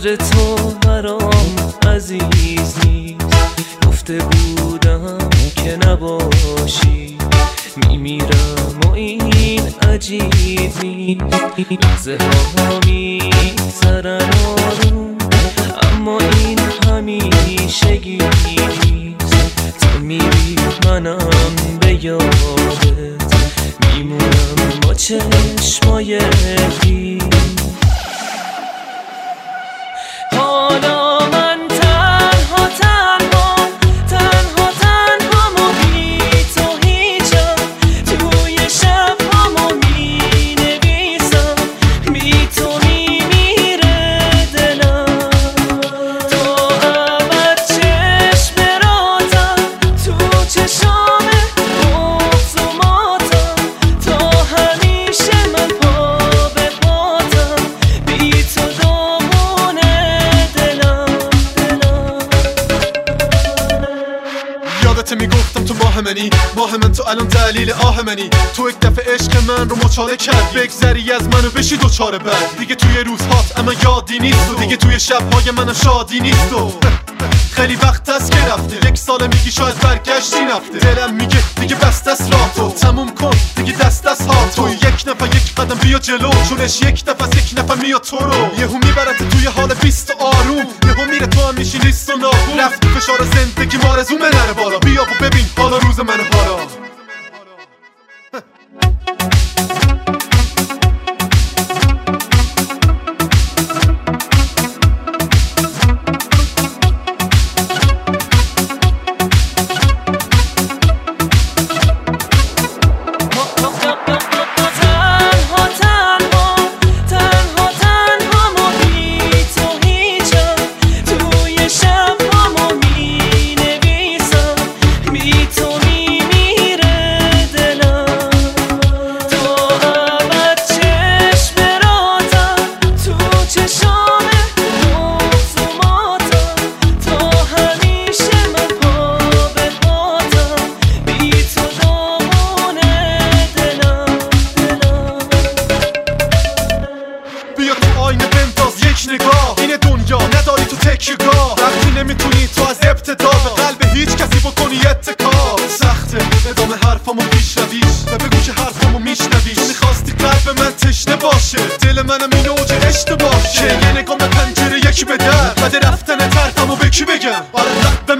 قدر تو برام عزیز نیست. گفته بودم که نباشی میمیرم و این عجیب نیست. لحظه ها میگذرن آروم اما این همیشگی نیست. تو میری منم به یادت میمونم با چشمای خیس. حالا من تنها تنها تنها تنها و بی تو هیچم. توی شب همو می نویسم بی تو میمیره دلم. تو ابد چشم راتم تو چشام بغض و ماتم. تا همیشه من پا به پاتم بی تو میگفتم تو ماه من تو الان دلیل آه منی. تو یک دفعه عشق من رو مچاله کرد. بگذری از منو بشی دوچاره بعد. دیگه توی روزهات اما یادی نیست و دیگه توی شبهای منم شادی نیست و خیلی وقت است که رفته. یک سال میگی شاید برگشتی نفته. دلم میگه دیگه بست است راه تو تموم کن دیگه دست از ها تو. یک نفر یک قدم بیا جلو چونش یک نفس یک نفر میاد تو رو. یهو میبرد توی حال بیست آروم. یهو میره تو هم میشی نیست و ناخون. رفت فشار زندگی مارزومه نره بالا. بیا و ببین حالا روز من حالا. این دنیا نداری تو تکیه‌گاه. وقتی نمیتونی تو از ابتدا به قلب هیچ کسی بکنی اتکا. سخته ادامه حرفامو پیشرویش و بگو که حرفامو میشنویش. میخواستی قلب من تشنه باشه دل منم این اوج اشتباهه. یه نگاه به پنجره یکی به در بعد رفتن طرفمو به کی بگم. آره